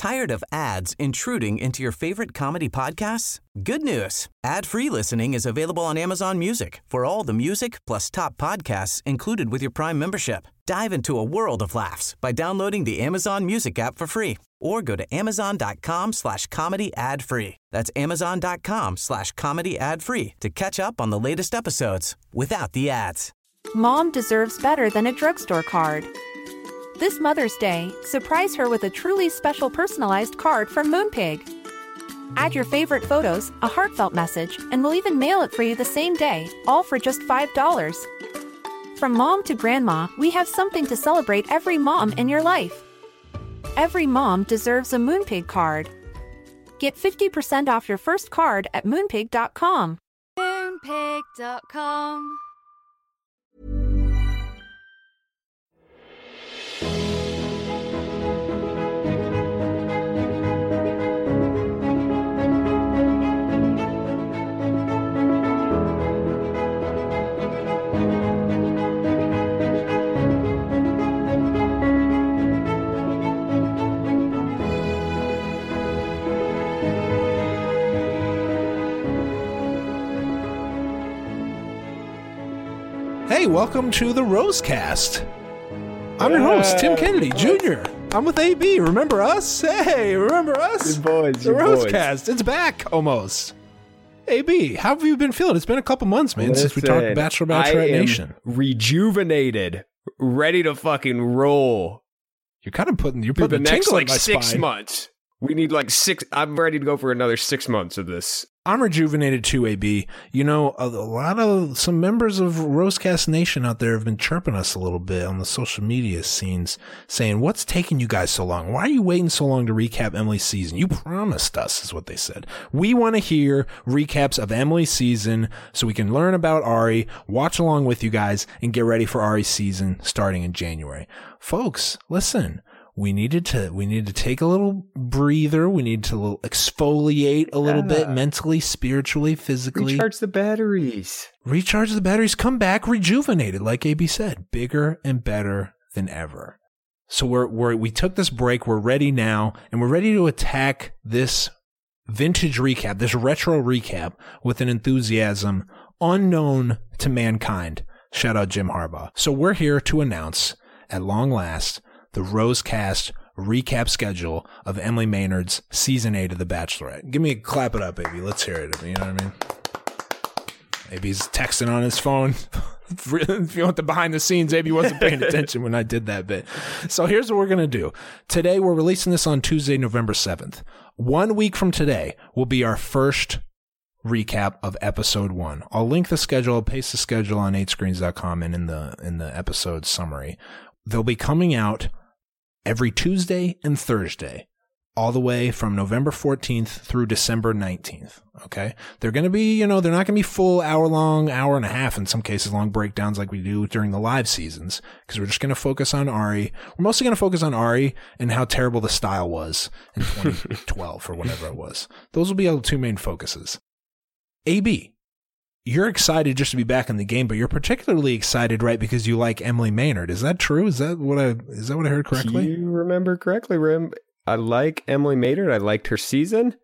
Tired of ads intruding into your favorite comedy podcasts? Good news. Ad-free listening is available on Amazon Music for all the music plus top podcasts included with your Prime membership. Dive into a world of laughs by downloading the Amazon Music app for free or go to amazon.com/comedy ad-free. That's amazon.com/comedy ad-free to catch up on the latest episodes without the ads. Mom deserves better than a drugstore card. This Mother's Day, surprise her with a truly special personalized card from Moonpig. Add your favorite photos, a heartfelt message, and we'll even mail it for you the same day, all for just $5. From mom to grandma, we have something to celebrate every mom in your life. Every mom deserves a Moonpig card. Get 50% off your first card at Moonpig.com. Moonpig.com. Hey, welcome to the Rosecast. I'm your host, Tim Kennedy Jr. I'm with AB. Remember us? Hey, remember us? Good boys. The Rosecast. It's back, almost. AB, how have you been feeling? It's been a couple months, man, since we talked Bachelorette Nation. Rejuvenated, ready to fucking roll. You're kind of putting the next tingle in my 6 spine. months. We need like 6. I'm ready to go for another 6 months of this. I'm rejuvenated too, AB. You know, some members of Rosecast Nation out there have been chirping us a little bit on the social media scenes, saying, what's taking you guys so long? Why are you waiting so long to recap Emily's season? You promised us, is what they said. We want to hear recaps of Emily's season so we can learn about Ari, watch along with you guys, and get ready for Ari's season starting in January. Folks, listen. We needed to take a little breather. We need to exfoliate a little bit mentally, spiritually, physically. Recharge the batteries. Recharge the batteries. Come back rejuvenated, like AB said, bigger and better than ever. So we took this break. We're ready now, and we're ready to attack this vintage recap, this retro recap, with an enthusiasm unknown to mankind. Shout out Jim Harbaugh. So we're here to announce, at long last, the Rosecast recap schedule of Emily Maynard's Season 8 of The Bachelorette. Give me a clap it up, baby. Let's hear it. You know what I mean? Maybe he's texting on his phone. If you want the behind the scenes, AB wasn't paying attention when I did that bit. So here's what we're going to do. Today, we're releasing this on Tuesday, November 7th. 1 week from today will be our first recap of episode 1. I'll link the schedule. I'll paste the schedule on 8screens.com and in the episode summary. They'll be coming out every Tuesday and Thursday, all the way from November 14th through December 19th. Okay. They're going to be, they're not going to be full hour long, hour and a half, in some cases, long breakdowns like we do during the live seasons, because we're just going to focus on Ari. We're mostly going to focus on Ari and how terrible the style was in 2012 or whatever it was. Those will be our two main focuses. AB. You're excited just to be back in the game, but you're particularly excited, right, because you like Emily Maynard. Is that true? Is that what I heard correctly? You remember correctly, Rim. I like Emily Maynard. I liked her season.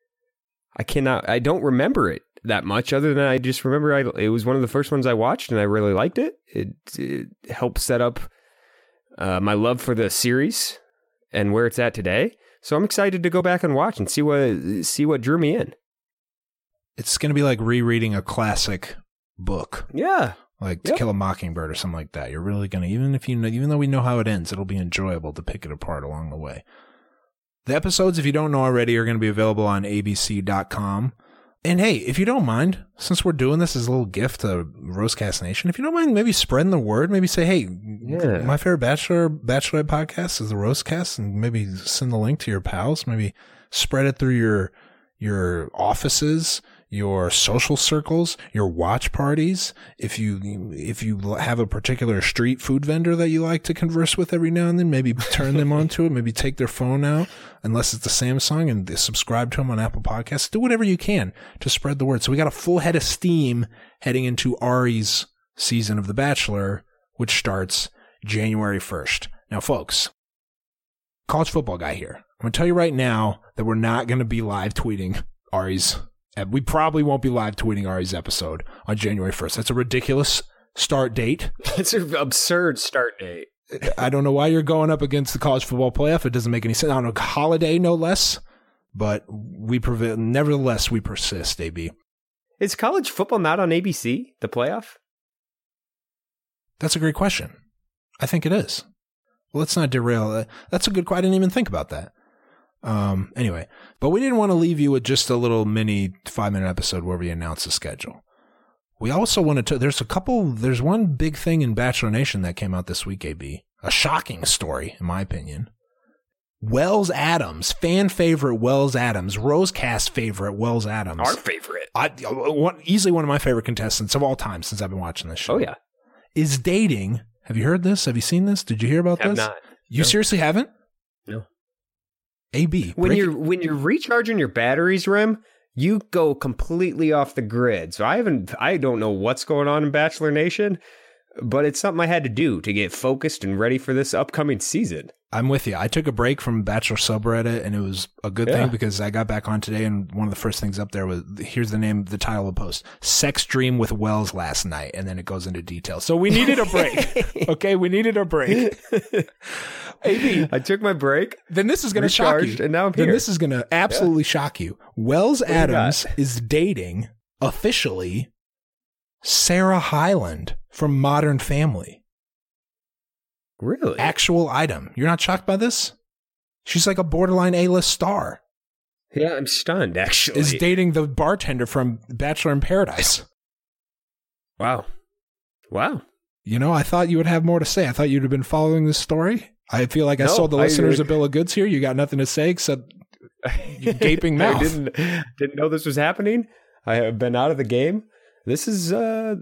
I don't remember it that much, other than I just remember it was one of the first ones I watched, and I really liked it. It helped set up my love for the series and where it's at today. So I'm excited to go back and watch and see what drew me in. It's going to be like rereading a classic book. Yeah. Like To Kill a Mockingbird or something like that. You're really going to, even though we know how it ends, it'll be enjoyable to pick it apart along the way. The episodes, if you don't know already, are going to be available on abc.com. And hey, if you don't mind, since we're doing this as a little gift to Rosecast Nation, if you don't mind maybe spreading the word, maybe say, hey, my favorite Bachelorette podcast is the Rosecast, and maybe send the link to your pals, maybe spread it through your offices, your social circles, your watch parties. If you have a particular street food vendor that you like to converse with every now and then, maybe turn them onto it, maybe take their phone out, unless it's the Samsung, and subscribe to them on Apple Podcasts. Do whatever you can to spread the word. So we got a full head of steam heading into Ari's season of The Bachelor, which starts January 1st. Now, folks, college football guy here. I'm going to tell you right now that we're not going to be live tweeting Ari's. We probably won't be live tweeting Ari's episode on January 1st. That's a ridiculous start date. That's an absurd start date. I don't know why you're going up against the college football playoff. It doesn't make any sense. On a holiday, no less. But nevertheless, we persist, AB. Is college football not on ABC, the playoff? That's a great question. I think it is. Well, let's not derail. That's a good question. I didn't even think about that. Anyway, but we didn't want to leave you with just a little mini 5-minute episode where we announce the schedule. We also wanted to, there's one big thing in Bachelor Nation that came out this week, AB. A shocking story, in my opinion. Wells Adams, fan favorite Wells Adams, Rosecast favorite Wells Adams. Our favorite. Easily one of my favorite contestants of all time since I've been watching this show. Oh, yeah. Is dating. Have you heard this? Have you seen this? Did you hear about this? Have not. You seriously haven't? No. AB. When you're recharging your batteries, Rim, you go completely off the grid. So I don't know what's going on in Bachelor Nation, but it's something I had to do to get focused and ready for this upcoming season. I'm with you. I took a break from Bachelor subreddit, and it was a good thing because I got back on today, and one of the first things up there was, here's the title of the post, Sex Dream with Wells Last Night, and then it goes into detail. So we needed a break. Okay, we needed a break. AB, I took my break. Then this is going to shock you. And now I'm here. Then this is going to absolutely shock you. Wells Adams is dating, officially, Sarah Hyland from Modern Family. Really? Actual item. You're not shocked by this? She's like a borderline A-list star. Yeah, I'm stunned, actually. Is dating the bartender from Bachelor in Paradise. Wow. You know, I thought you would have more to say. I thought you'd have been following this story. I feel like I sold the listeners a bill of goods here. You got nothing to say except your gaping mouth. I didn't know this was happening. I have been out of the game. This is,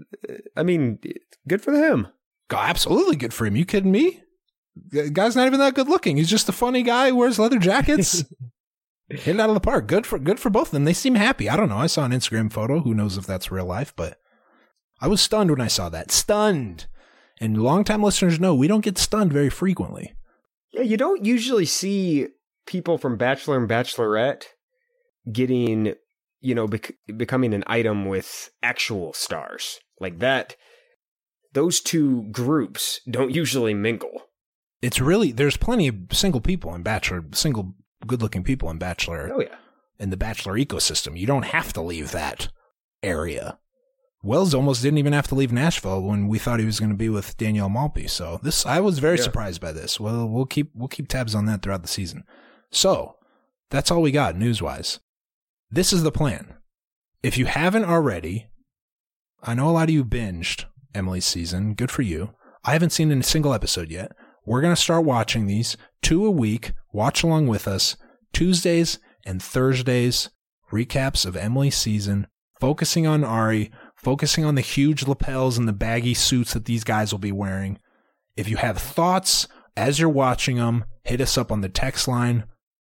good for him. Absolutely good for him. You kidding me? The guy's not even that good looking. He's just a funny guy who wears leather jackets. Hit it out of the park. Good for both of them. They seem happy. I don't know. I saw an Instagram photo. Who knows if that's real life, but I was stunned when I saw that. Stunned. And longtime listeners know we don't get stunned very frequently. Yeah, you don't usually see people from Bachelor and Bachelorette getting, becoming an item with actual stars like that. Those two groups don't usually mingle. It's really, there's plenty of single people in Bachelor, single good-looking people in Bachelor. Oh, yeah. In the Bachelor ecosystem. You don't have to leave that area. Wells almost didn't even have to leave Nashville when we thought he was going to be with Danielle Maltby. So I was very surprised by this. Well, we'll keep tabs on that throughout the season. So that's all we got news-wise. This is the plan. If you haven't already, I know a lot of you binged Emily's season. Good for you. I haven't seen a single episode yet. We're going to start watching these 2 a week. Watch along with us. Tuesdays and Thursdays. Recaps of Emily's season. Focusing on Ari. Focusing on the huge lapels and the baggy suits that these guys will be wearing. If you have thoughts as you're watching them, hit us up on the text line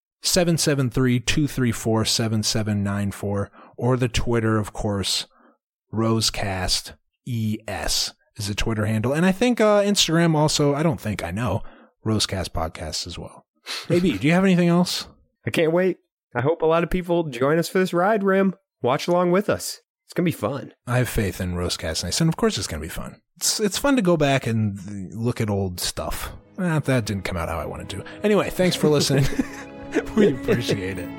773-234-7794 or the Twitter, of course, Rosecast ES is the Twitter handle. And I think Instagram also, I know, Rosecast Podcast as well. AB, do you have anything else? I can't wait. I hope a lot of people join us for this ride, Rim. Watch along with us. It's going to be fun. I have faith in Rosecast Nice, and of course it's going to be fun. It's fun to go back and look at old stuff. That didn't come out how I wanted to. Anyway, thanks for listening. We appreciate it.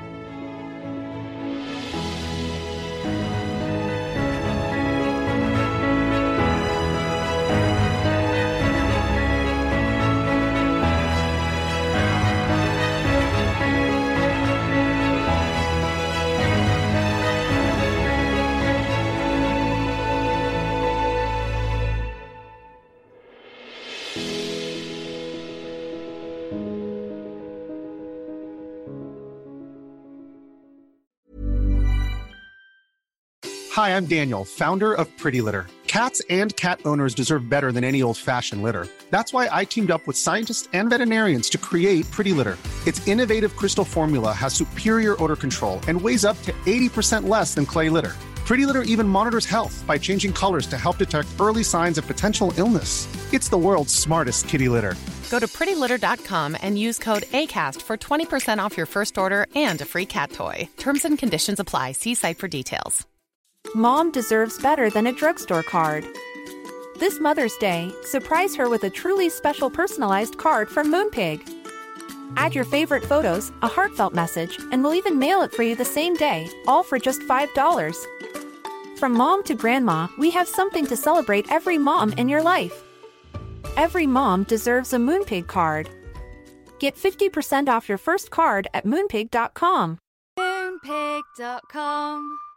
Hi, I'm Daniel, founder of Pretty Litter. Cats and cat owners deserve better than any old-fashioned litter. That's why I teamed up with scientists and veterinarians to create Pretty Litter. Its innovative crystal formula has superior odor control and weighs up to 80% less than clay litter. Pretty Litter even monitors health by changing colors to help detect early signs of potential illness. It's the world's smartest kitty litter. Go to prettylitter.com and use code ACAST for 20% off your first order and a free cat toy. Terms and conditions apply. See site for details. Mom deserves better than a drugstore card. This Mother's Day, surprise her with a truly special personalized card from Moonpig. Add your favorite photos, a heartfelt message, and we'll even mail it for you the same day, all for just $5. From mom to grandma, we have something to celebrate every mom in your life. Every mom deserves a Moonpig card. Get 50% off your first card at moonpig.com. Moonpig.com